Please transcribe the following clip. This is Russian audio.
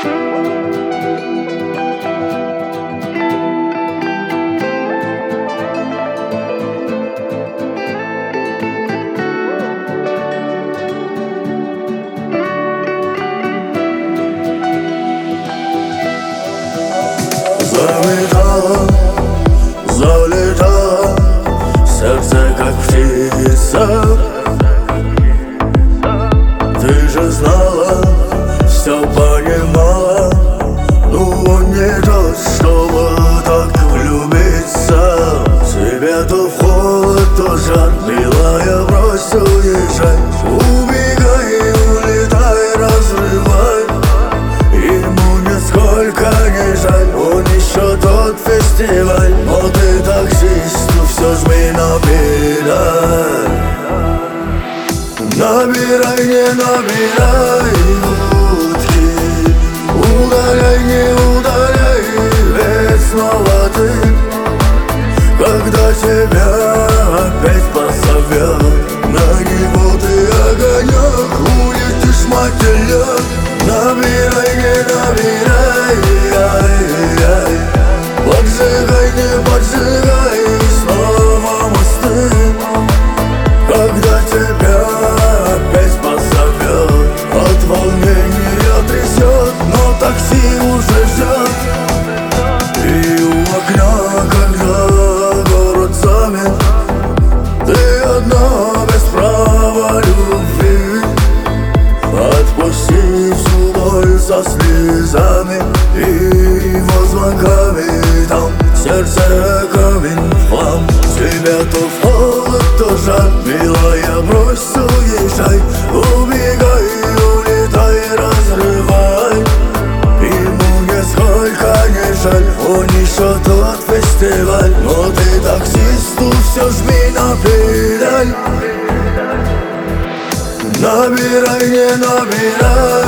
Залетало, сердце как птица. Ты же знала, все понимала. Ну он не тот, чтобы так влюбиться. Тебя то в холод, то жар, милая, брось, уезжай. Убегай, улетай, разрывай. Ему нисколько не жаль, он еще тот фестиваль. Но ты таксисту все жми на педаль. Набирай, не набирай утки, удаляй, не удаляй, ведь снова ты. Когда тебя опять позовет, на него ты огонек, улетишь мотылек. Набирай, не набирай, ай-яй, поджигай, не поджигай, снова мосты. Когда тебя опять позовет, от волнения трясет, но такси уже ждет. И у окна, когда город замер, ты одна без права любви. Отпусти всю боль со слезами и звонками. Там сердце камень в хлам. Тебя то в холод, то жар, милая, брось, уезжай. Убегай, улетай, разрывай. Ему нисколько не жаль, он еще тот фестиваль. Но ты таксисту все жми на педаль. Набирай, не набирай